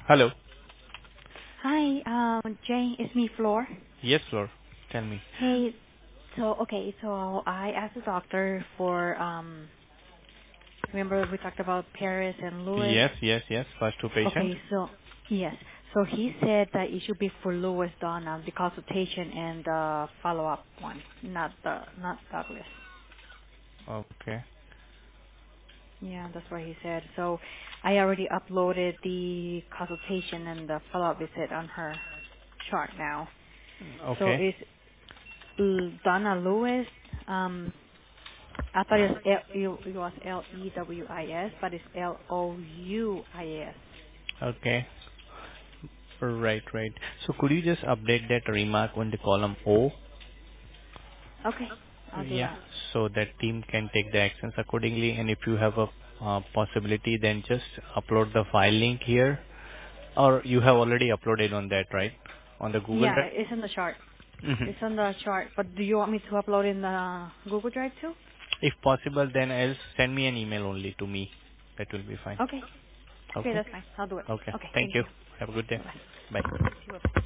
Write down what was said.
Hello. Hi, Jane, it's me, Floor. Yes, Flor. Tell me. Hey, so I asked the doctor for, remember we talked about Paris and Lewis? Yes, yes, yes. First two patient. Okay, so, yes. So he said that it should be for Lewis Donna, the consultation and the follow-up one, not Douglas. Okay. Yeah, that's what he said. So I already uploaded the consultation and the follow-up visit on her chart now. So Okay. it's Donna Lewis, I thought it was Lewis, but it's Louis. Okay. Right, right. So could you just update that remark on the column O? Okay, I'll do Yeah. that. So that team can take the actions accordingly. And if you have a possibility, then just upload the file link here. Or you have already uploaded on that, right? On the Google Yeah, Drive? it's in the chart. Hmm. It's on the chart. But do you want me to upload in the Google Drive too? If possible, then else send me an email only to me. That will be fine. Okay. Okay, Okay? that's fine. I'll do it. Okay. Okay, Thank thank you. you. Have a good day. Bye bye. Bye. You too. Bye bye.